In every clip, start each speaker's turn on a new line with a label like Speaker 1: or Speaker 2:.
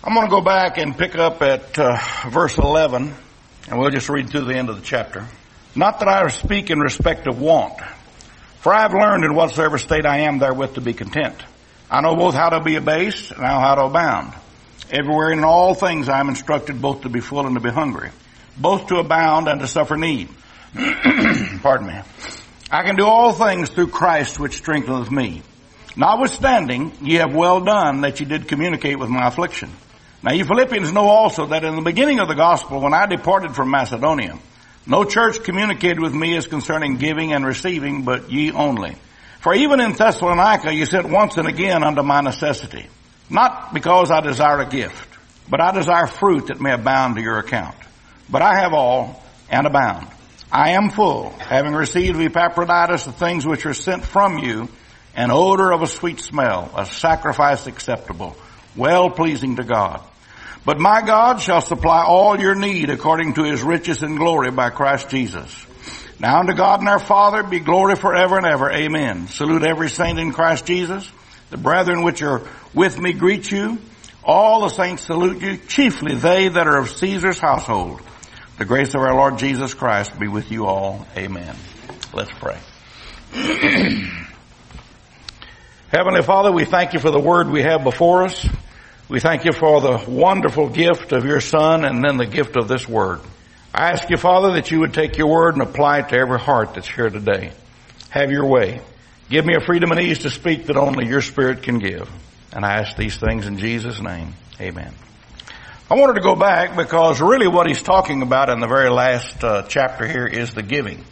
Speaker 1: I'm going to go back and pick up at verse 11, and we'll just read through the end of the chapter. Not that I speak in respect of want, for I have learned in whatsoever state I am therewith to be content. I know both how to be abased and how to abound. Everywhere and in all things I am instructed both to be full and to be hungry, both to abound and to suffer need. Pardon me. I can do all things through Christ which strengtheneth me. Notwithstanding, ye have well done that ye did communicate with my affliction. Now ye Philippians know also that in the beginning of the gospel, when I departed from Macedonia, no church communicated with me as concerning giving and receiving, but ye only. For even in Thessalonica ye sent once and again unto my necessity. Not because I desire a gift, but I desire fruit that may abound to your account. But I have all and abound. I am full, having received of Epaphroditus the things which are sent from you, an odor of a sweet smell, a sacrifice acceptable, well pleasing to God. But my God shall supply all your need according to his riches and glory by Christ Jesus. Now unto God and our Father be glory forever and ever. Amen. Salute every saint in Christ Jesus. The brethren which are with me greet you. All the saints salute you, chiefly they that are of Caesar's household. The grace of our Lord Jesus Christ be with you all. Amen. Let's pray. Heavenly Father, we thank you for the word we have before us. We thank you for the wonderful gift of your Son and then the gift of this word. I ask you, Father, that you would take your word and apply it to every heart that's here today. Have your way. Give me a freedom and ease to speak that only your Spirit can give. And I ask these things in Jesus' name. Amen. I wanted to go back because really what he's talking about in the very last chapter here is the giving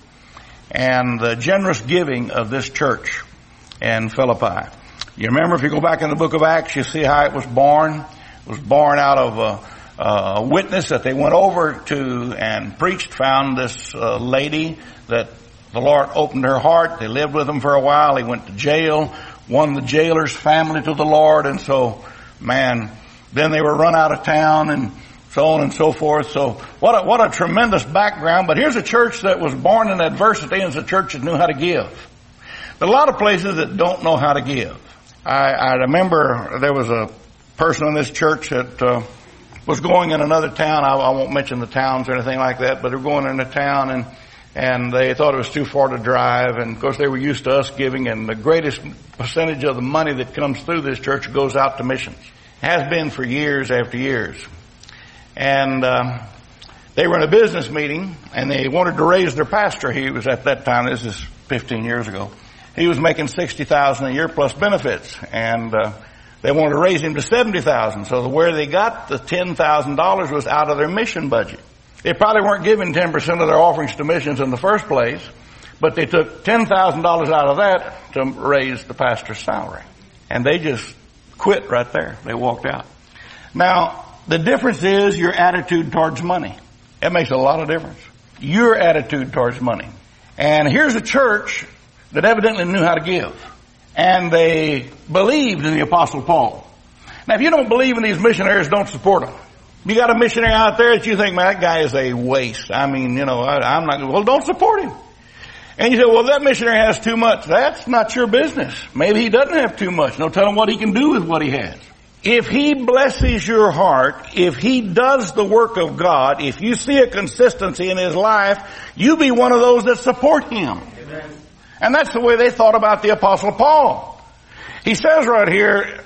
Speaker 1: and the generous giving of this church in Philippi. You remember, if you go back in the book of Acts, you see how it was born. It was born out of a witness that they went over to and preached, found this lady that the Lord opened her heart. They lived with him for a while. He went to jail, won the jailer's family to the Lord, and so, man, then they were run out of town and so on and so forth. So what a tremendous background. But here's a church that was born in adversity, and it's a church that knew how to give. But a lot of places that don't know how to give. I remember there was a person in this church that was going in another town. I won't mention the towns or anything like that, but they're going in a town and they thought it was too far to drive. And of course they were used to us giving, and the greatest percentage of the money that comes through this church goes out to missions. Has been for years after years. And they were in a business meeting and they wanted to raise their pastor. He was at that time, this is 15 years ago. He was making $60,000 a year plus benefits, and they wanted to raise him to $70,000. So where they got the $10,000 was out of their mission budget. They probably weren't giving 10% of their offerings to missions in the first place, but they took $10,000 out of that to raise the pastor's salary. And they just quit right there. They walked out. Now, the difference is your attitude towards money. It makes a lot of difference. Your attitude towards money. And here's a church that evidently knew how to give. And they believed in the Apostle Paul. Now, if you don't believe in these missionaries, don't support them. You got a missionary out there that you think, man, that guy is a waste. I mean, you know, I'm not, well, don't support him. And you say, well, that missionary has too much. That's not your business. Maybe he doesn't have too much. No, tell him what he can do with what he has. If he blesses your heart, if he does the work of God, if you see a consistency in his life, you be one of those that support him. Amen. And that's the way they thought about the Apostle Paul. He says right here,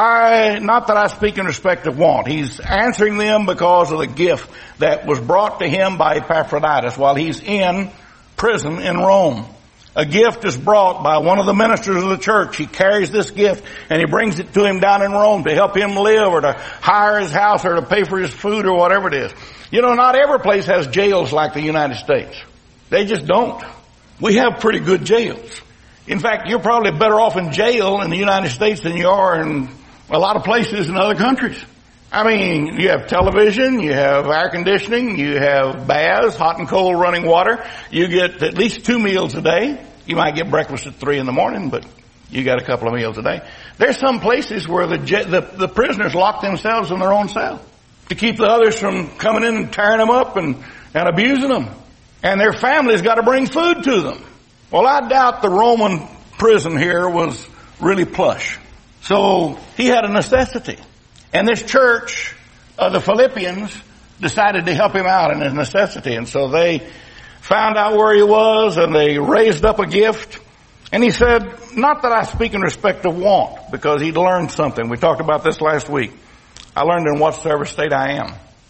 Speaker 1: not that I speak in respect of want. He's answering them because of the gift that was brought to him by Epaphroditus while he's in prison in Rome. A gift is brought by one of the ministers of the church. He carries this gift and he brings it to him down in Rome to help him live or to hire his house or to pay for his food or whatever it is. You know, not every place has jails like the United States. They just don't. We have pretty good jails. In fact, you're probably better off in jail in the United States than you are in a lot of places in other countries. I mean, you have television, you have air conditioning, you have baths, hot and cold running water. You get at least 2 meals a day. You might get breakfast at 3 in the morning, but you got a couple of meals a day. There's some places where the prisoners lock themselves in their own cell to keep the others from coming in and tearing them up and abusing them. And their families got to bring food to them. Well, I doubt the Roman prison here was really plush. So he had a necessity. And this church of the Philippians decided to help him out in his necessity. And so they found out where he was and they raised up a gift. And he said, not that I speak in respect of want, because he'd learned something. We talked about this last week. I learned in whatsoever state I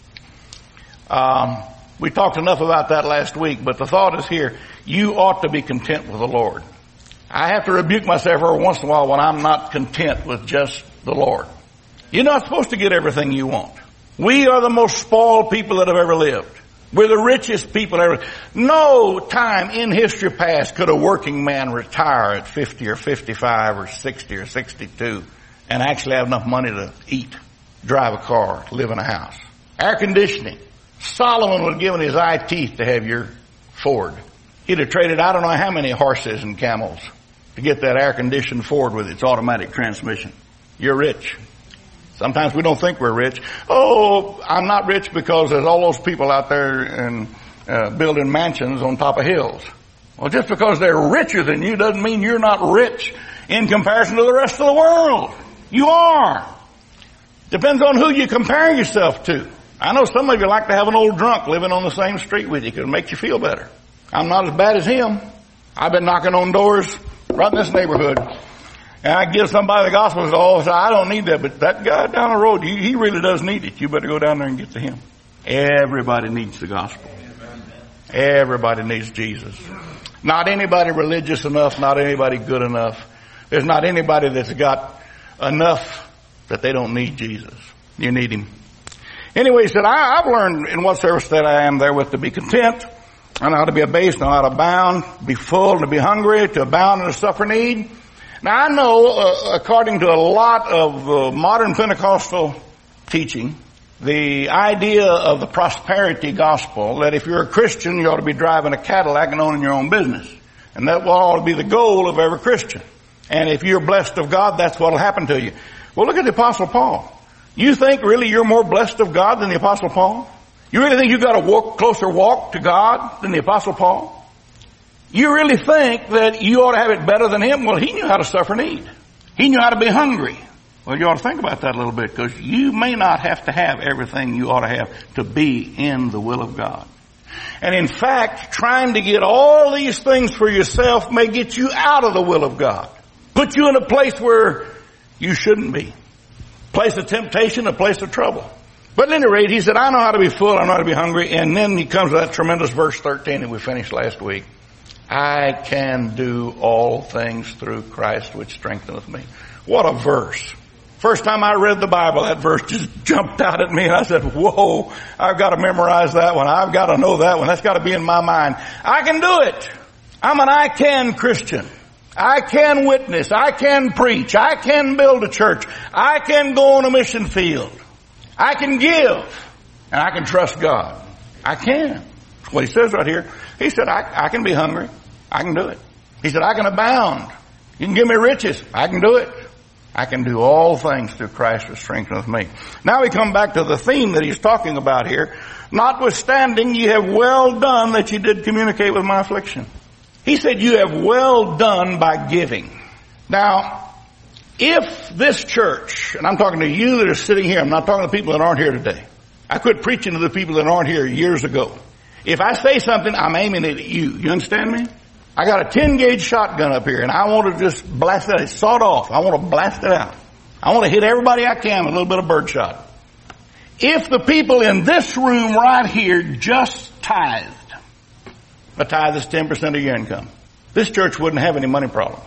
Speaker 1: am. We talked enough about that last week, but the thought is here. You ought to be content with the Lord. I have to rebuke myself every once in a while when I'm not content with just the Lord. You're not supposed to get everything you want. We are the most spoiled people that have ever lived. We're the richest people ever. No time in history past could a working man retire at 50 or 55 or 60 or 62 and actually have enough money to eat, drive a car, live in a house. Air conditioning. Solomon would have given his eye teeth to have your Ford. He'd have traded I don't know how many horses and camels to get that air-conditioned Ford with its automatic transmission. You're rich. Sometimes we don't think we're rich. Oh, I'm not rich because there's all those people out there and building mansions on top of hills. Well, just because they're richer than you doesn't mean you're not rich in comparison to the rest of the world. You are. Depends on who you compare yourself to. I know some of you like to have an old drunk living on the same street with you because it makes you feel better. I'm not as bad as him. I've been knocking on doors right in this neighborhood. And I give somebody the gospel and say, oh, I don't need that, but that guy down the road, he really does need it. You better go down there and get to him. Everybody needs the gospel. Everybody needs Jesus. Not anybody religious enough, not anybody good enough. There's not anybody that's got enough that they don't need Jesus. You need him. Anyway, he said, I've learned in whatsoever state I am therewith to be content. I know how to be abased, I know how to abound, be full, to be hungry, to abound and to suffer need. Now I know, according to a lot of modern Pentecostal teaching, the idea of the prosperity gospel, that if you're a Christian, you ought to be driving a Cadillac and owning your own business. And that ought to be the goal of every Christian. And if you're blessed of God, that's what will happen to you. Well, look at the Apostle Paul. You think really you're more blessed of God than the Apostle Paul? You really think you've got a closer walk to God than the Apostle Paul? You really think that you ought to have it better than him? Well, he knew how to suffer need. He knew how to be hungry. Well, you ought to think about that a little bit, because you may not have to have everything you ought to have to be in the will of God. And in fact, trying to get all these things for yourself may get you out of the will of God. Put you in a place where you shouldn't be. Place of temptation, a place of trouble. But at any rate, he said, I know how to be full, I know how to be hungry. And then he comes to that tremendous verse 13 that we finished last week. I can do all things through Christ which strengtheneth me. What a verse. First time I read the Bible, that verse just jumped out at me and I said, whoa, I've got to memorize that one. I've got to know that one. That's got to be in my mind. I can do it. I'm an I can Christian. I can witness. I can preach. I can build a church. I can go on a mission field. I can give. And I can trust God. I can. That's what he says right here. He said, I can be hungry. I can do it. He said, I can abound. You can give me riches. I can do it. I can do all things through Christ who strengtheneth me. Now we come back to the theme that he's talking about here. Notwithstanding, ye have well done that ye did communicate with my affliction. He said, you have well done by giving. Now, if this church, and I'm talking to you that are sitting here, I'm not talking to people that aren't here today. I quit preaching to the people that aren't here years ago. If I say something, I'm aiming it at you. You understand me? I got a 10-gauge shotgun up here, and I want to just blast it. It's sawed off. I want to blast it out. I want to hit everybody I can with a little bit of birdshot. If the people in this room right here just tithed, a tithe is 10% of your income, this church wouldn't have any money problems.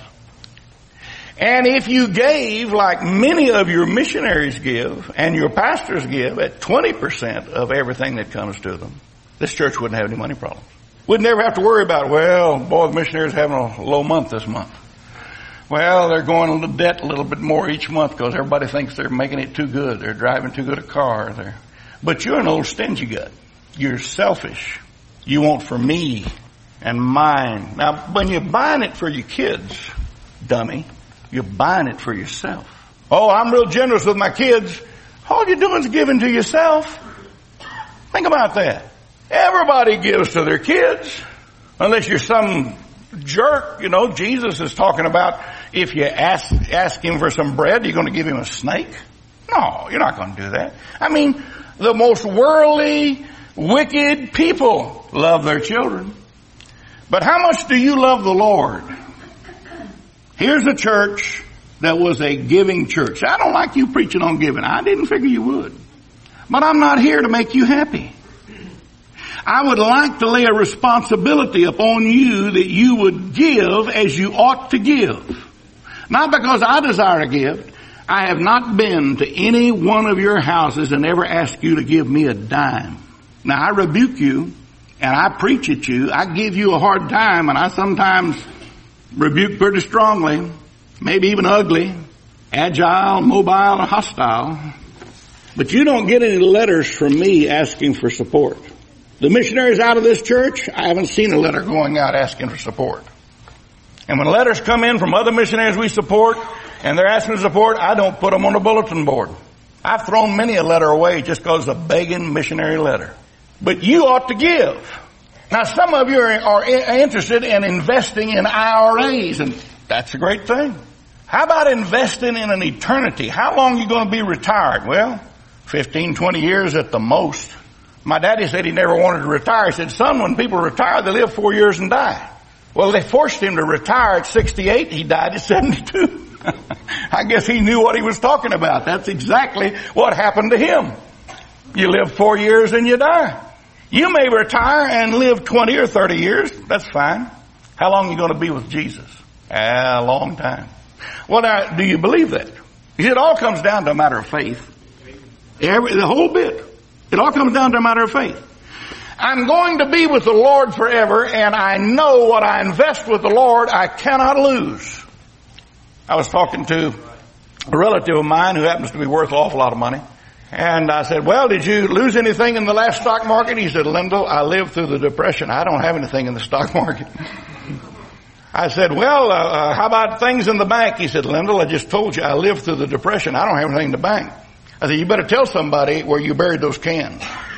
Speaker 1: And if you gave like many of your missionaries give and your pastors give at 20% of everything that comes to them, this church wouldn't have any money problems. We'd never have to worry about, well, boy, the missionaries are having a low month this month. Well, they're going into debt a little bit more each month because everybody thinks they're making it too good. They're driving too good a car. But you're an old stingy gut. You're selfish. You want for me and mine. Now, when you're buying it for your kids, dummy, you're buying it for yourself. Oh, I'm real generous with my kids. All you're doing is giving to yourself. Think about that. Everybody gives to their kids. Unless you're some jerk, you know, Jesus is talking about if you ask him for some bread, you're going to give him a snake. No, you're not going to do that. I mean, the most worldly, wicked people love their children. But how much do you love the Lord? Here's a church that was a giving church. I don't like you preaching on giving. I didn't figure you would. But I'm not here to make you happy. I would like to lay a responsibility upon you that you would give as you ought to give. Not because I desire to give. I have not been to any one of your houses and ever asked you to give me a dime. Now I rebuke you and I preach at you. I give you a hard time, and I sometimes rebuke pretty strongly, maybe even ugly, agile, mobile, or hostile. But you don't get any letters from me asking for support. The missionaries out of this church, I haven't seen a letter going out asking for support. And when letters come in from other missionaries we support, and they're asking for support, I don't put them on a bulletin board. I've thrown many a letter away just because of a begging missionary letter. But you ought to give. Now, some of you are interested in investing in IRAs, and that's a great thing. How about investing in an eternity? How long are you going to be retired? Well, 15, 20 years at the most. My daddy said he never wanted to retire. He said, son, when people retire, they live 4 years and die. Well, they forced him to retire at 68. He died at 72. I guess he knew what he was talking about. That's exactly what happened to him. You live 4 years and you die. You may retire and live 20 or 30 years. That's fine. How long are you going to be with Jesus? A long time. Well, now, do you believe that? It all comes down to a matter of faith. The whole bit. It all comes down to a matter of faith. I'm going to be with the Lord forever, and I know what I invest with the Lord, I cannot lose. I was talking to a relative of mine who happens to be worth an awful lot of money. And I said, well, did you lose anything in the last stock market? He said, Lyndall, I lived through the Depression. I don't have anything in the stock market. I said, well, how about things in the bank? He said, Lyndall, I just told you I lived through the Depression. I don't have anything in the bank. I said, you better tell somebody where you buried those cans.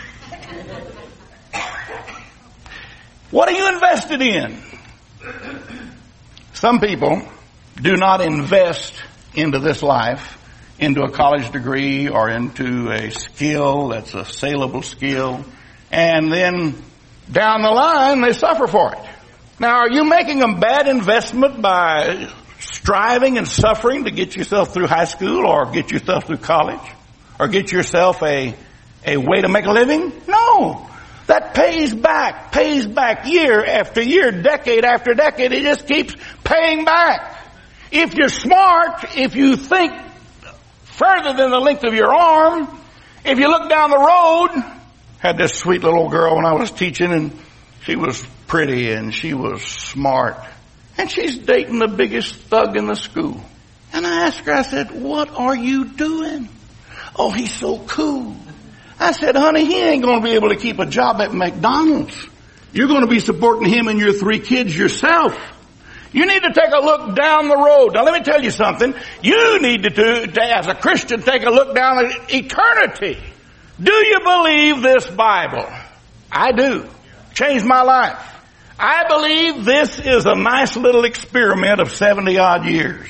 Speaker 1: What are you invested in? Some people do not invest into this life, into a college degree or into a skill that's a saleable skill, and then down the line they suffer for it. Now, are you making a bad investment by striving and suffering to get yourself through high school or get yourself through college or get yourself a way to make a living? No. That pays back year after year, decade after decade. It just keeps paying back. If you're smart, if you think further than the length of your arm, if you look down the road, had this sweet little girl when I was teaching, and she was pretty and she was smart, and she's dating the biggest thug in the school. And I asked her, I said, what are you doing? Oh, he's so cool. I said, honey, he ain't going to be able to keep a job at McDonald's. You're going to be supporting him and your 3 kids yourself. You need to take a look down the road. Now, let me tell you something. You need to as a Christian, take a look down at eternity. Do you believe this Bible? I do. Changed my life. I believe this is a nice little experiment of 70-odd years.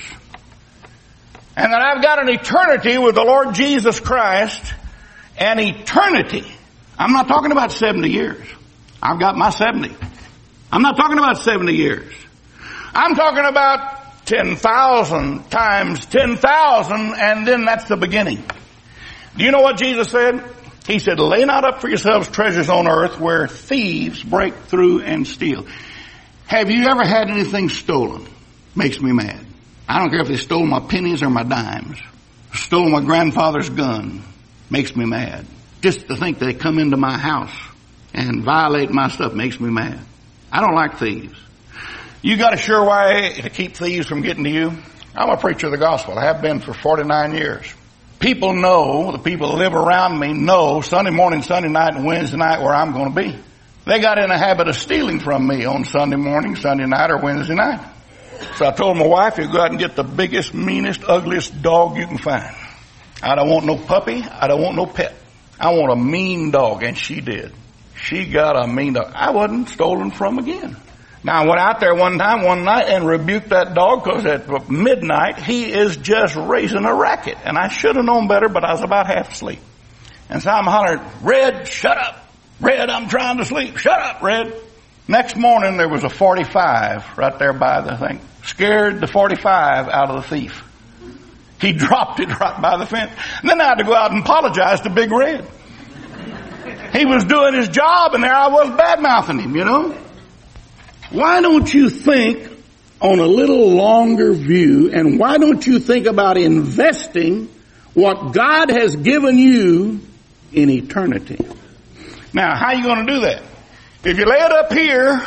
Speaker 1: And that I've got an eternity with the Lord Jesus Christ. An eternity. I'm not talking about 70 years. I've got my 70. I'm not talking about 70 years. I'm talking about 10,000 times 10,000, and then that's the beginning. Do you know what Jesus said? He said, lay not up for yourselves treasures on earth where thieves break through and steal. Have you ever had anything stolen? Makes me mad. I don't care if they stole my pennies or my dimes. Stole my grandfather's gun. Makes me mad. Just to think they come into my house and violate my stuff makes me mad. I don't like thieves. You got a sure way to keep thieves from getting to you? I'm a preacher of the gospel. I have been for 49 years. People know, the people that live around me know Sunday morning, Sunday night, and Wednesday night where I'm going to be. They got in a habit of stealing from me on Sunday morning, Sunday night, or Wednesday night. So I told my wife, you go out and get the biggest, meanest, ugliest dog you can find. I don't want no puppy. I don't want no pet. I want a mean dog. And she did. She got a mean dog. I wasn't stolen from again. Now I went out there one night and rebuked that dog because at midnight he is just raising a racket. And I should have known better, but I was about half asleep. And so I'm hollering, Red, shut up. Red, I'm trying to sleep. Shut up, Red. Next morning there was a 45 right there by the thing. Scared the 45 out of the thief. He dropped it right by the fence. And then I had to go out and apologize to Big Red. He was doing his job and there I was bad-mouthing him, you know. Why don't you think on a little longer view, and why don't you think about investing what God has given you in eternity? Now, how are you going to do that? If you lay it up here,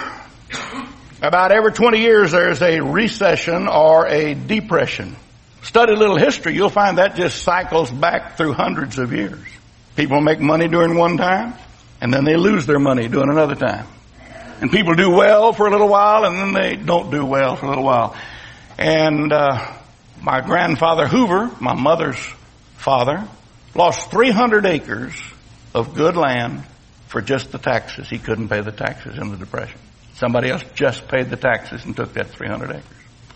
Speaker 1: about every 20 years there's a recession or a depression. Study a little history, you'll find that just cycles back through hundreds of years. People make money during one time, and then they lose their money during another time. And people do well for a little while, and then they don't do well for a little while. And my grandfather Hoover, my mother's father, lost 300 acres of good land for just the taxes. He couldn't pay the taxes in the Depression. Somebody else just paid the taxes and took that 300 acres.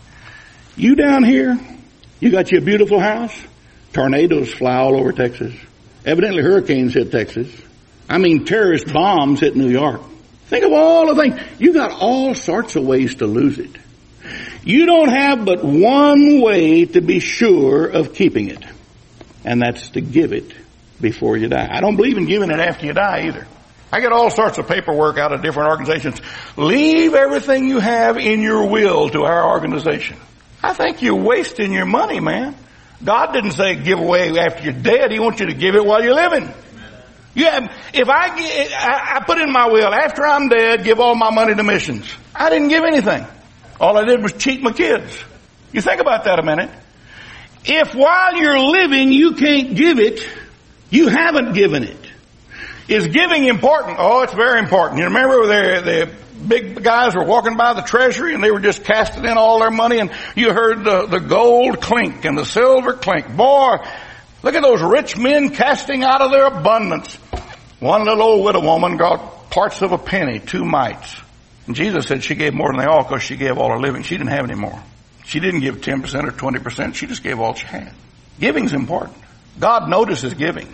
Speaker 1: You down here, you got your beautiful house. Tornadoes fly all over Texas. Evidently hurricanes hit Texas. I mean terrorist bombs hit New York. Think of all the things. You got all sorts of ways to lose it. You don't have but one way to be sure of keeping it. And that's to give it before you die. I don't believe in giving it after you die either. I get all sorts of paperwork out of different organizations. Leave everything you have in your will to our organization. I think you're wasting your money, man. God didn't say give away after you're dead. He wants you to give it while you're living. Yeah, if I put in my will, after I'm dead, give all my money to missions. I didn't give anything. All I did was cheat my kids. You think about that a minute. If while you're living you can't give it, you haven't given it. Is giving important? Oh, it's very important. You remember the big guys were walking by the treasury and they were just casting in all their money, and you heard the gold clink and the silver clink. Boy, look at those rich men casting out of their abundance. One little old widow woman got parts of a penny, 2 mites. And Jesus said she gave more than they all because she gave all her living. She didn't have any more. She didn't give 10% or 20%. She just gave all she had. Giving's important. God notices giving.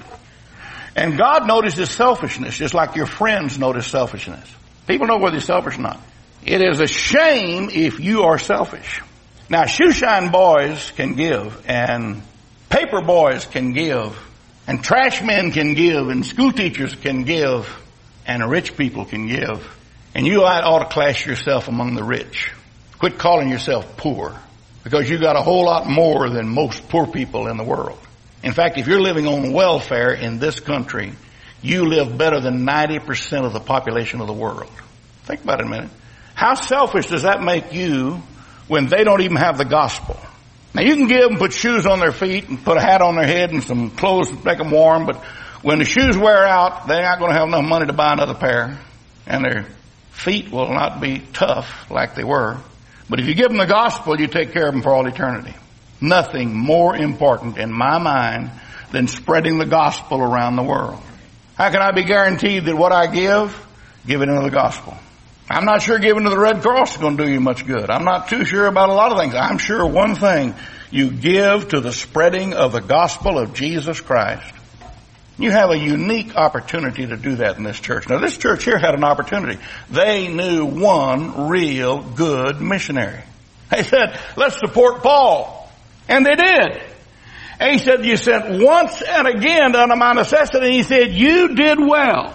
Speaker 1: And God notices selfishness, just like your friends notice selfishness. People know whether you're selfish or not. It is a shame if you are selfish. Now, shoeshine boys can give, and paper boys can give, and trash men can give, and school teachers can give, and rich people can give. And you ought to class yourself among the rich. Quit calling yourself poor, because you got a whole lot more than most poor people in the world. In fact, if you're living on welfare in this country, you live better than 90% of the population of the world. Think about it a minute. How selfish does that make you when they don't even have the gospel? Now, you can give them, put shoes on their feet and put a hat on their head and some clothes to make them warm, but when the shoes wear out, they're not going to have enough money to buy another pair, and their feet will not be tough like they were. But if you give them the gospel, you take care of them for all eternity. Nothing more important in my mind than spreading the gospel around the world. How can I be guaranteed that what I give it into the gospel? I'm not sure giving to the Red Cross is going to do you much good. I'm not too sure about a lot of things. I'm sure one thing, you give to the spreading of the gospel of Jesus Christ. You have a unique opportunity to do that in this church. Now, this church here had an opportunity. They knew one real good missionary. They said, let's support Paul. And they did. And he said, you sent once and again under my necessity. And he said, you did well.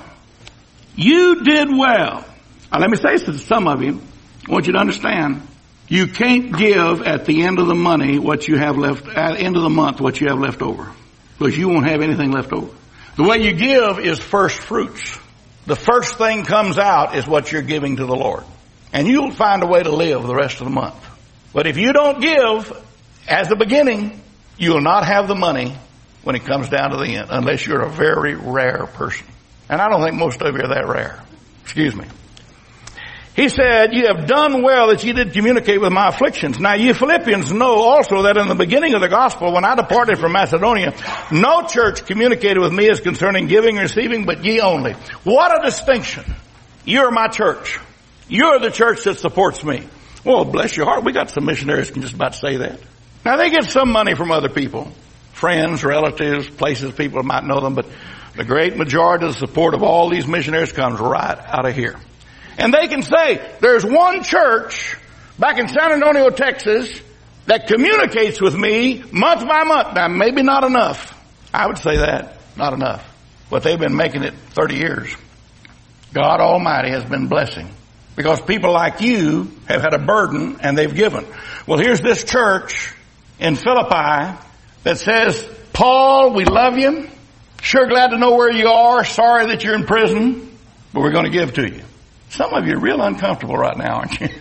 Speaker 1: You did well. Now, let me say to some of you, I want you to understand, you can't give at the end of the money what you have left, at the end of the month what you have left over. Because you won't have anything left over. The way you give is first fruits. The first thing comes out is what you're giving to the Lord. And you'll find a way to live the rest of the month. But if you don't give as the beginning, you will not have the money when it comes down to the end, unless you're a very rare person. And I don't think most of you are that rare. Excuse me. He said, you have done well that you did communicate with my afflictions. Now, you Philippians know also that in the beginning of the gospel, when I departed from Macedonia, no church communicated with me as concerning giving and receiving, but ye only. What a distinction. You're my church. You're the church that supports me. Well, bless your heart, we got some missionaries who can just about say that. Now, they get some money from other people, friends, relatives, places people might know them, but the great majority of the support of all these missionaries comes right out of here. And they can say, there's one church back in San Antonio, Texas, that communicates with me month by month. Now, maybe not enough. I would say that, not enough. But they've been making it 30 years. God Almighty has been blessing. Because people like you have had a burden and they've given. Well, here's this church in Philippi that says, Paul, we love you. Sure glad to know where you are. Sorry that you're in prison, but we're going to give to you. Some of you are real uncomfortable right now, aren't you?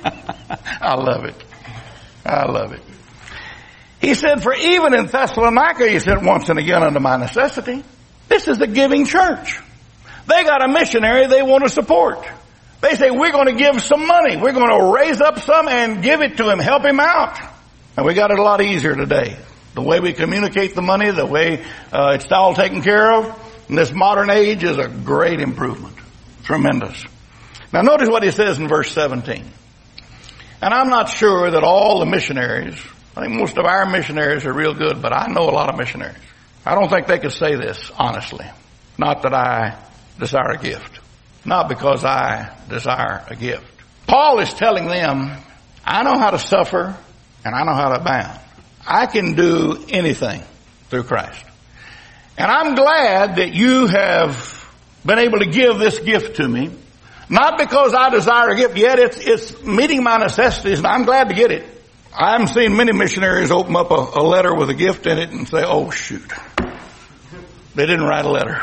Speaker 1: I love it. I love it. He said, for even in Thessalonica, he said, once and again unto my necessity. This is a giving church. They got a missionary they want to support. They say, we're going to give some money. We're going to raise up some and give it to him, help him out. And we got it a lot easier today. The way we communicate the money, the way it's all taken care of in this modern age is a great improvement. Tremendous. Now notice what he says in verse 17. And I'm not sure that all the missionaries, I think most of our missionaries are real good, but I know a lot of missionaries. I don't think they could say this honestly. Not that I desire a gift. Not because I desire a gift. Paul is telling them, I know how to suffer and I know how to abound. I can do anything through Christ. And I'm glad that you have been able to give this gift to me. Not because I desire a gift, yet it's meeting my necessities, and I'm glad to get it. I haven't seen many missionaries open up a letter with a gift in it and say, oh shoot, they didn't write a letter.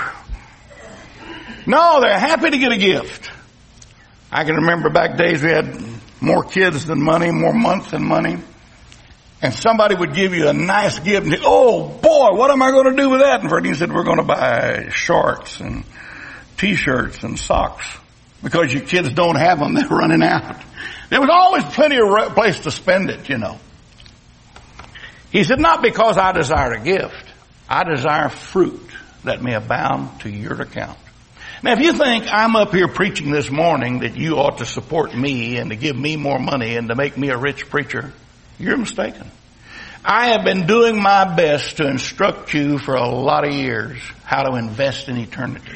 Speaker 1: No, they're happy to get a gift. I can remember back days we had more kids than money, more months than money. And somebody would give you a nice gift and say, oh boy, what am I going to do with that? And Freddie said, we're going to buy shorts and t-shirts and socks. Because your kids don't have them, they're running out. There was always plenty of place to spend it, you know. He said, not because I desire a gift. I desire fruit that may abound to your account. Now, if you think I'm up here preaching this morning that you ought to support me and to give me more money and to make me a rich preacher, you're mistaken. I have been doing my best to instruct you for a lot of years how to invest in eternity.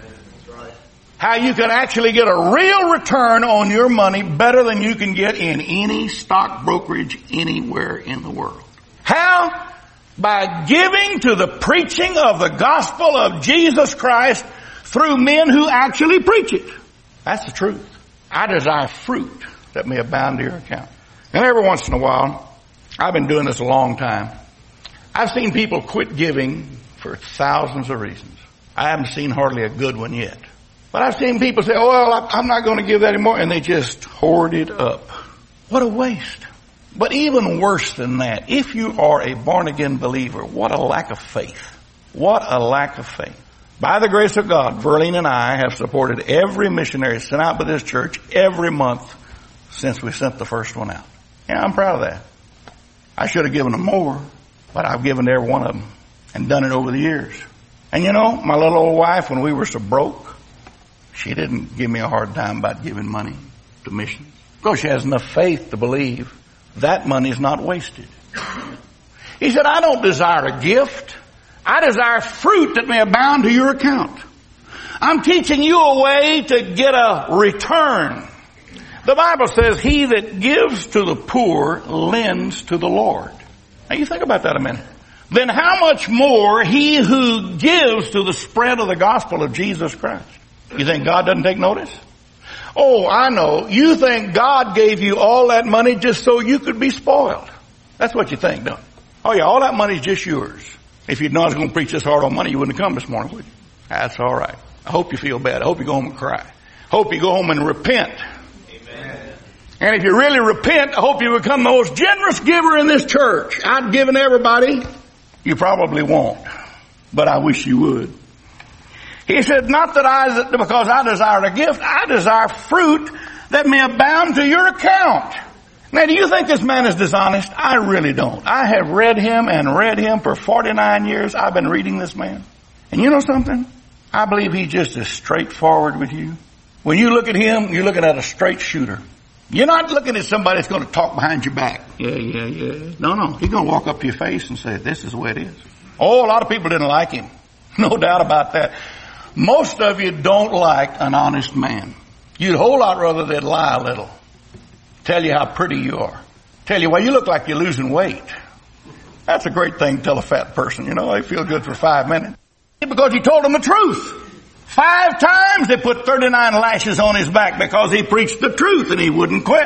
Speaker 1: How you can actually get a real return on your money better than you can get in any stock brokerage anywhere in the world. How? By giving to the preaching of the gospel of Jesus Christ through men who actually preach it. That's the truth. I desire fruit that may abound to your account. And every once in a while, I've been doing this a long time, I've seen people quit giving for thousands of reasons. I haven't seen hardly a good one yet. But I've seen people say, oh, well, I'm not going to give that anymore. And they just hoard it up. What a waste. But even worse than that, if you are a born-again believer, what a lack of faith. What a lack of faith. By the grace of God, Verlene and I have supported every missionary sent out by this church every month since we sent the first one out. And I'm proud of that. I should have given them more, but I've given to every one of them and done it over the years. And you know, my little old wife, when we were so broke, she didn't give me a hard time about giving money to missions. Because she has enough faith to believe that money is not wasted. He said, I don't desire a gift. I desire fruit that may abound to your account. I'm teaching you a way to get a return. The Bible says, he that gives to the poor lends to the Lord. Now you think about that a minute. Then how much more he who gives to the spread of the gospel of Jesus Christ? You think God doesn't take notice? Oh, I know. You think God gave you all that money just so you could be spoiled. That's what you think, don't you? Oh yeah, all that money's just yours. If you'd known I was going to preach this hard on money, you wouldn't have come this morning, would you? That's all right. I hope you feel bad. I hope you go home and cry. Hope you go home and repent. Amen. And if you really repent, I hope you become the most generous giver in this church. I've given everybody. You probably won't. But I wish you would. He said, not that because I desire a gift, I desire fruit that may abound to your account. Now, do you think this man is dishonest? I really don't. I have read him for 49 years. I've been reading this man. And you know something? I believe he's just as straightforward with you When you look at him, you're looking at a straight shooter. You're not looking at somebody that's going to talk behind your back. Yeah. No. He's going to walk up to your face and say, this is the way it is. Oh, a lot of people didn't like him. No doubt about that. Most of you don't like an honest man. You'd a whole lot rather they'd lie a little. Tell you how pretty you are. Tell you, well, you look like you're losing weight. That's a great thing to tell a fat person. You know, they feel good for 5 minutes. Because he told them the truth. 5 times they put 39 lashes on his back because he preached the truth and he wouldn't quit.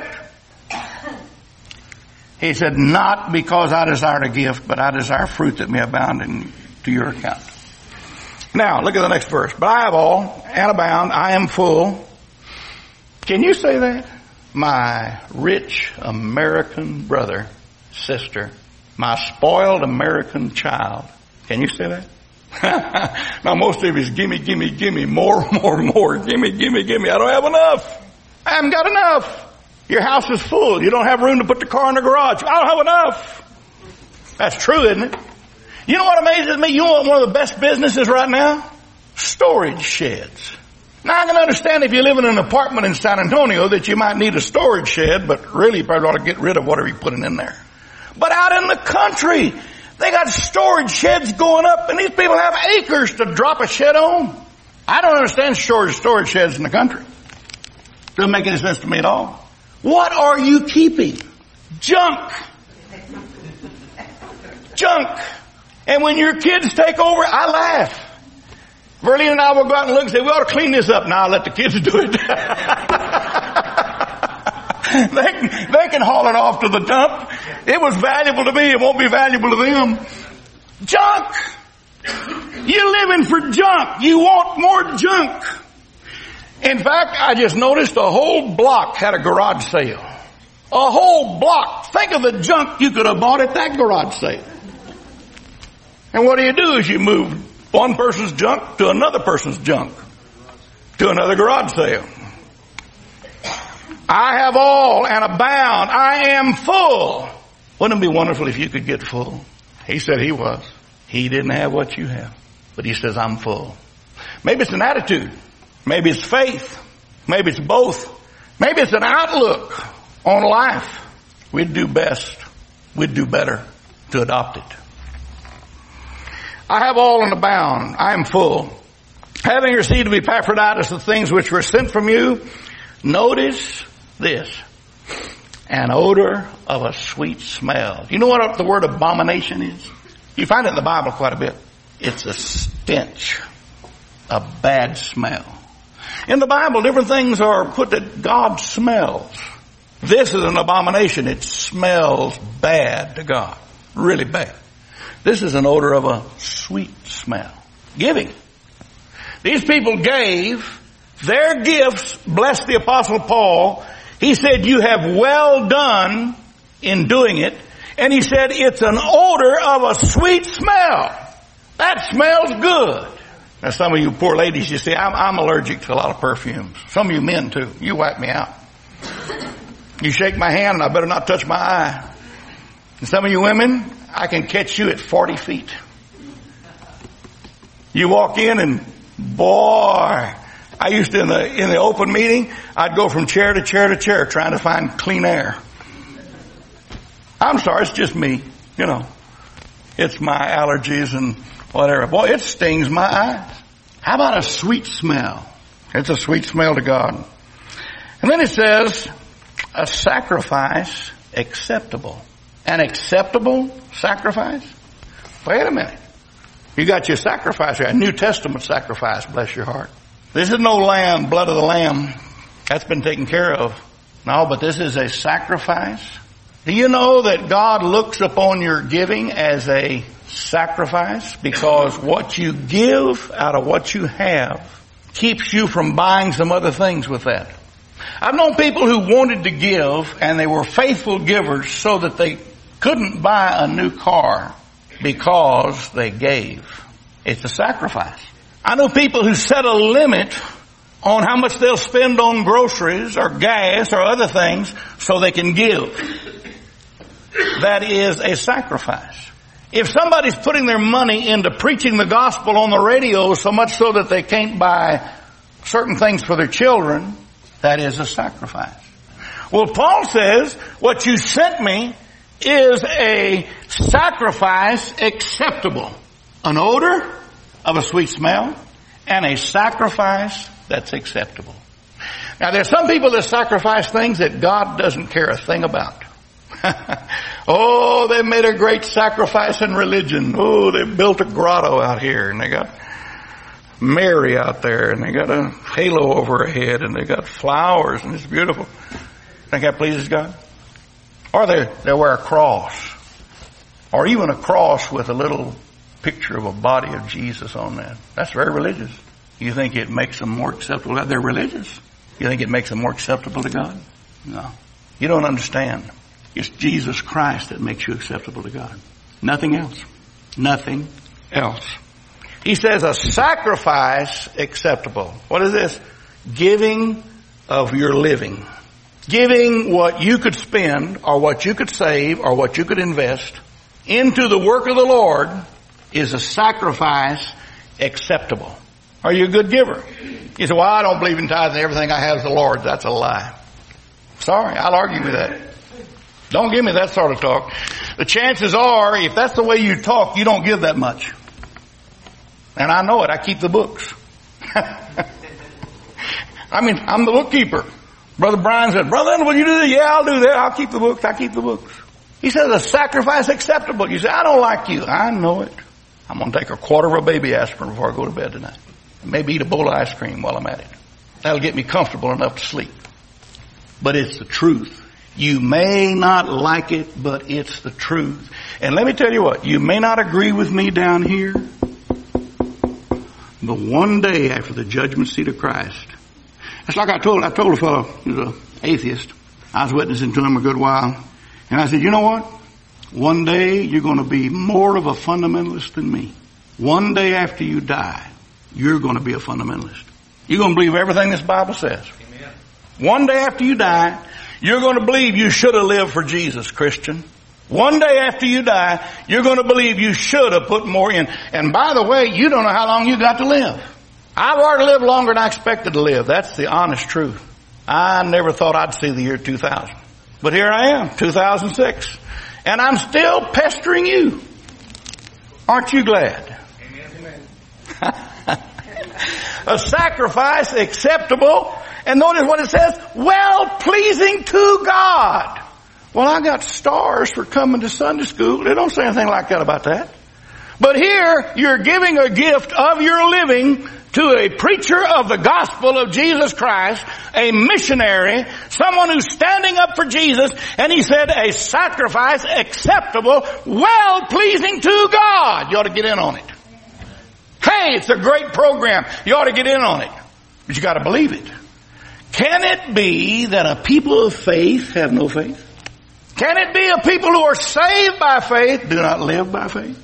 Speaker 1: He said, not because I desire a gift, but I desire fruit that may abound to your account. Now, look at the next verse. But I have all and abound. I am full. Can you say that? My rich American brother, sister, my spoiled American child. Can you say that? Now most of it is gimme, more, gimme. I don't have enough. I haven't got enough. Your house is full. You don't have room to put the car in the garage. I don't have enough. That's true, isn't it? You know what amazes me? You know what one of the best businesses right now? Storage sheds. Now I can understand if you live in an apartment in San Antonio that you might need a storage shed, but really you probably ought to get rid of whatever you're putting in there. But out in the country, they got storage sheds going up, and these people have acres to drop a shed on. I don't understand storage sheds in the country. Doesn't make any sense to me at all. What are you keeping? Junk. And when your kids take over, I laugh. Verlene and I will go out and look and say, we ought to clean this up. Now I'll let the kids do it. They can haul it off to the dump. It was valuable to me. It won't be valuable to them. Junk. You're living for junk. You want more junk. In fact, I just noticed a whole block had a garage sale. A whole block. Think of the junk you could have bought at that garage sale. And what do is you move one person's junk to another person's junk, to another garage sale. I have all and abound. I am full. Wouldn't it be wonderful if you could get full? He said he was. He didn't have what you have, but he says, I'm full. Maybe it's an attitude. Maybe it's faith. Maybe it's both. Maybe it's an outlook on life. We'd do best. We'd do better to adopt it. I have all and abound. I am full. Having received of Epaphroditus the things which were sent from you, notice this, an odor of a sweet smell. You know what the word abomination is? You find it in the Bible quite a bit. It's a stench, a bad smell. In the Bible, different things are put that God smells. This is an abomination. It smells bad to God. Really bad. This is an odor of a sweet smell. Giving. These people gave their gifts, bless the Apostle Paul. He said, you have well done in doing it. And he said, it's an odor of a sweet smell. That smells good. Now some of you poor ladies, you see, I'm allergic to a lot of perfumes. Some of you men too. You wipe me out. You shake my hand and I better not touch my eye. And some of you women, I can catch you at 40 feet. You walk in and boy, I used to in the open meeting, I'd go from chair to chair to chair trying to find clean air. I'm sorry, it's just me, you know. It's my allergies and whatever. Boy, it stings my eyes. How about a sweet smell? It's a sweet smell to God. And then it says, a sacrifice acceptable. An acceptable sacrifice? Wait a minute. You got your sacrifice here, a New Testament sacrifice, bless your heart. This is no lamb, blood of the lamb. That's been taken care of. No, but this is a sacrifice. Do you know that God looks upon your giving as a sacrifice? Because what you give out of what you have keeps you from buying some other things with that. I've known people who wanted to give and they were faithful givers so that they couldn't buy a new car because they gave. It's a sacrifice. I know people who set a limit on how much they'll spend on groceries or gas or other things so they can give. That is a sacrifice. If somebody's putting their money into preaching the gospel on the radio so much so that they can't buy certain things for their children, that is a sacrifice. Well, Paul says, what you sent me is a sacrifice acceptable. An odor of a sweet smell and a sacrifice that's acceptable. Now there's some people that sacrifice things that God doesn't care a thing about. Oh, they made a great sacrifice in religion. Oh, they built a grotto out here and they got Mary out there and they got a halo over her head and they got flowers and it's beautiful. Think that pleases God? Or they wear a cross. Or even a cross with a little picture of a body of Jesus on that. That's very religious. You think it makes them more acceptable? They're religious. You think it makes them more acceptable to God? No. You don't understand. It's Jesus Christ that makes you acceptable to God. Nothing else. Nothing else. He says a sacrifice acceptable. What is this? Giving of your living. Giving what you could spend or what you could save or what you could invest into the work of the Lord is a sacrifice acceptable. Are you a good giver? You say, well, I don't believe in tithing. Everything I have is the Lord's. That's a lie. Sorry, I'll argue with that. Don't give me that sort of talk. The chances are, if that's the way you talk, you don't give that much. And I know it. I keep the books. I mean, I'm the bookkeeper. Brother Brian said, Brother, will you do that? Yeah, I'll do that. I'll keep the books. I keep the books. He says a sacrifice acceptable. You say, I don't like you. I know it. I'm going to take a quarter of a baby aspirin before I go to bed tonight. Maybe eat a bowl of ice cream while I'm at it. That'll get me comfortable enough to sleep. But it's the truth. You may not like it, but it's the truth. And let me tell you what, you may not agree with me down here, but one day after the judgment seat of Christ, it's like I told a fellow who's an atheist. I was witnessing to him a good while. And I said, you know what? One day you're going to be more of a fundamentalist than me. One day after you die, you're going to be a fundamentalist. You're going to believe everything this Bible says. Amen. One day after you die, you're going to believe you should have lived for Jesus, Christian. One day after you die, you're going to believe you should have put more in. And by the way, you don't know how long you got to live. I've already lived longer than I expected to live. That's the honest truth. I never thought I'd see the year 2000. But here I am, 2006. And I'm still pestering you. Aren't you glad? Amen. A sacrifice acceptable. And notice what it says, well pleasing to God. Well, I got stars for coming to Sunday school. They don't say anything like that about that. But here, you're giving a gift of your living to a preacher of the gospel of Jesus Christ, a missionary, someone who's standing up for Jesus, and he said a sacrifice acceptable, well pleasing to God. You ought to get in on it. Hey, it's a great program. You ought to get in on it. But you got to believe it. Can it be that a people of faith have no faith? Can it be a people who are saved by faith do not live by faith?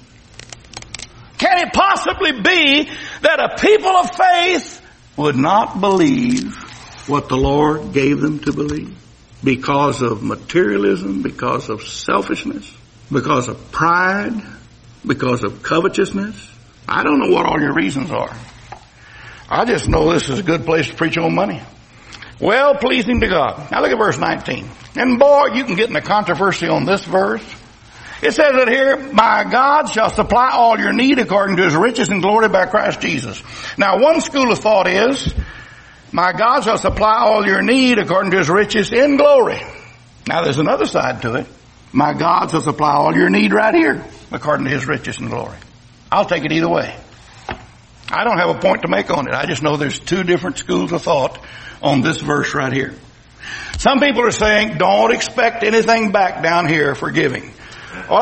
Speaker 1: Can it possibly be that a people of faith would not believe what the Lord gave them to believe? Because of materialism, because of selfishness, because of pride, because of covetousness? I don't know what all your reasons are. I just know this is a good place to preach on money. Well pleasing to God. Now look at verse 19. And boy, you can get in a controversy on this verse. It says that here, my God shall supply all your need according to his riches and glory by Christ Jesus. Now one school of thought is, my God shall supply all your need according to his riches in glory. Now there's another side to it. My God shall supply all your need right here according to his riches and glory. I'll take it either way. I don't have a point to make on it. I just know there's two different schools of thought on this verse right here. Some people are saying, don't expect anything back down here for giving. Well,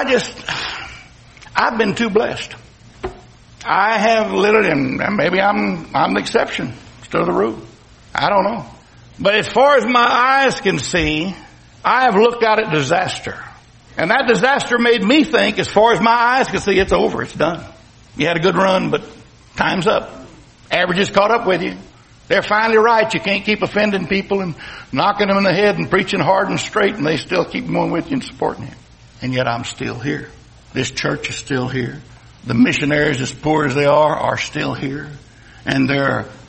Speaker 1: I've been too blessed. I have literally, and maybe I'm the exception to the rule. I don't know. But as far as my eyes can see, I have looked out at disaster. And that disaster made me think, as far as my eyes can see, it's over, it's done. You had a good run, but time's up. Averages caught up with you. They're finally right. You can't keep offending people and knocking them in the head and preaching hard and straight, and they still keep going with you and supporting you. And yet I'm still here. This church is still here. The missionaries, as poor as they are still here. And there are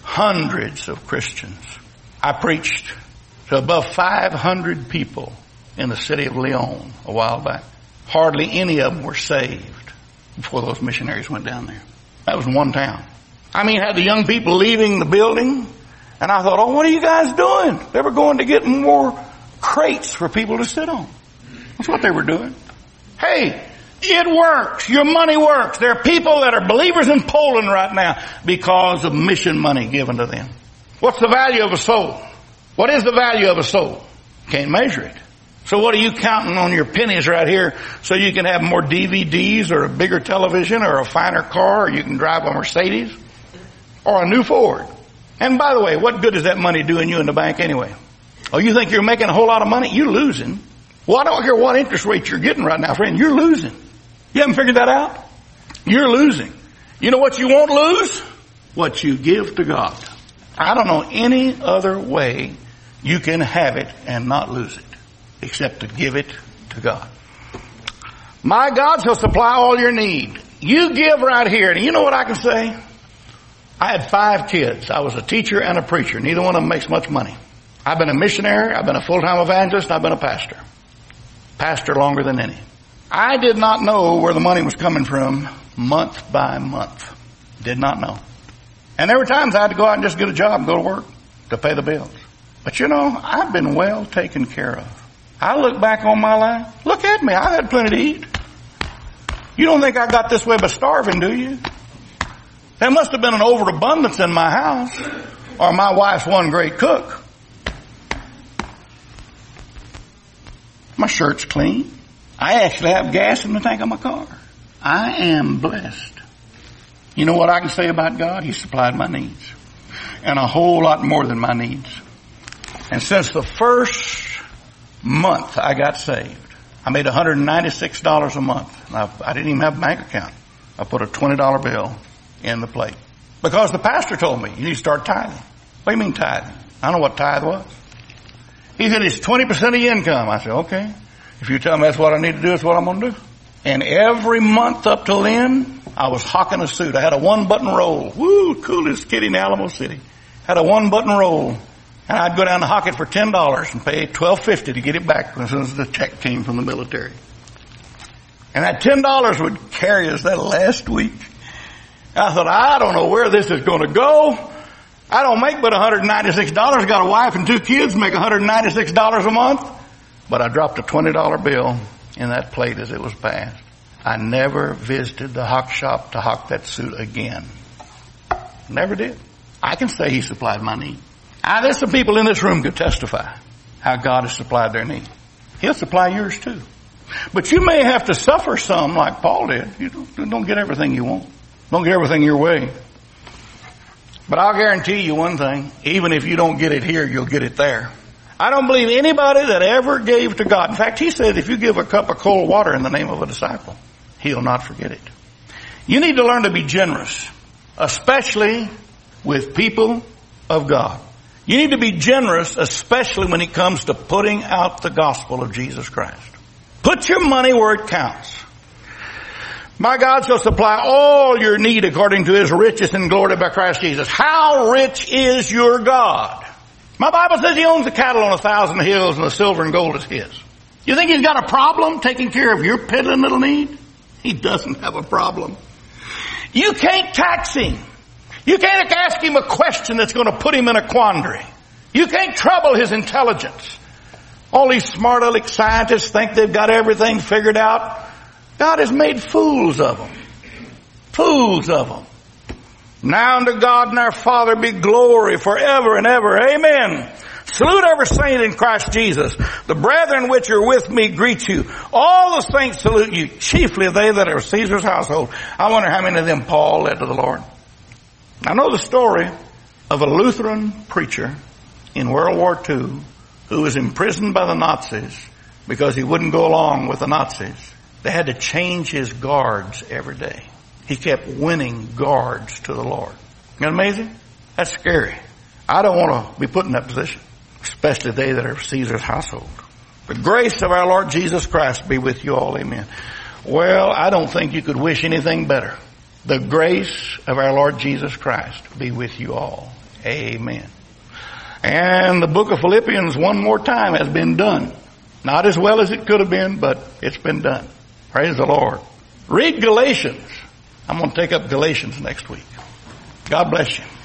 Speaker 1: hundreds of Christians. I preached to above 500 people in the city of Lyon a while back. Hardly any of them were saved before those missionaries went down there. That was in one town. I mean, had the young people leaving the building, and I thought, oh, what are you guys doing? They were going to get more crates for people to sit on. That's what they were doing. Hey, it works. Your money works. There are people that are believers in Poland right now because of mission money given to them. What's the value of a soul? What is the value of a soul? Can't measure it. So what are you counting on your pennies right here so you can have more DVDs or a bigger television or a finer car, or you can drive a Mercedes or a new Ford? And by the way, what good is that money doing you in the bank anyway? Oh, you think you're making a whole lot of money? You're losing. Well, I don't care what interest rate you're getting right now, friend. You're losing. You haven't figured that out? You're losing. You know what you won't lose? What you give to God. I don't know any other way you can have it and not lose it except to give it to God. My God shall supply all your need. You give right here. And you know what I can say? I had 5 kids. I was a teacher and a preacher. Neither one of them makes much money. I've been a missionary. I've been a full-time evangelist. I've been a pastor. Pastor longer than any. I did not know where the money was coming from month by month. Did not know. And there were times I had to go out and just get a job and go to work to pay the bills. But you know, I've been well taken care of. I look back on my life. Look at me. I had plenty to eat. You don't think I got this way by starving, do you? There must have been an overabundance in my house, or my wife's one great cook. My shirt's clean. I actually have gas in the tank of my car. I am blessed. You know what I can say about God? He supplied my needs. And a whole lot more than my needs. And since the first month I got saved, I made $196 a month. I didn't even have a bank account. I put a $20 bill in the plate. Because the pastor told me, you need to start tithing. What do you mean tithing? I don't know what tithe was. He said, it's 20% of your income. I said, okay. If you tell me that's what I need to do, that's what I'm going to do. And every month up till then, I was hawking a suit. I had a 1-button roll. Woo, coolest kid in Alamo City. Had a 1-button roll. And I'd go down to hock it for $10 and pay $12.50 to get it back as soon as the check came from the military. And that $10 would carry us that last week. I thought, I don't know where this is going to go. I don't make but $196. Got a wife and 2 kids, make $196 a month. But I dropped a $20 bill in that plate as it was passed. I never visited the hock shop to hock that suit again. Never did. I can say he supplied my need. There's some people in this room could testify how God has supplied their need. He'll supply yours too. But you may have to suffer some like Paul did. You don't get everything you want. Don't get everything your way. But I'll guarantee you one thing. Even if you don't get it here, you'll get it there. I don't believe anybody that ever gave to God. In fact, he said if you give a cup of cold water in the name of a disciple, he'll not forget it. You need to learn to be generous, especially with people of God. You need to be generous, especially when it comes to putting out the gospel of Jesus Christ. Put your money where it counts. My God shall supply all your need according to his riches and glory by Christ Jesus. How rich is your God? My Bible says he owns the cattle on 1,000 hills and the silver and gold is his. You think he's got a problem taking care of your piddling little need? He doesn't have a problem. You can't tax him. You can't ask him a question that's going to put him in a quandary. You can't trouble his intelligence. All these smart aleck scientists think they've got everything figured out. God has made fools of them. Fools of them. Now unto God and our Father be glory forever and ever. Amen. Salute every saint in Christ Jesus. The brethren which are with me greet you. All the saints salute you, chiefly they that are Caesar's household. I wonder how many of them Paul led to the Lord. I know the story of a Lutheran preacher in World War II who was imprisoned by the Nazis because he wouldn't go along with the Nazis. They had to change his guards every day. He kept winning guards to the Lord. Isn't that amazing? That's scary. I don't want to be put in that position, especially they that are Caesar's household. The grace of our Lord Jesus Christ be with you all. Amen. Well, I don't think you could wish anything better. The grace of our Lord Jesus Christ be with you all. Amen. And the book of Philippians one more time has been done. Not as well as it could have been, but it's been done. Praise the Lord. Read Galatians. I'm going to take up Galatians next week. God bless you.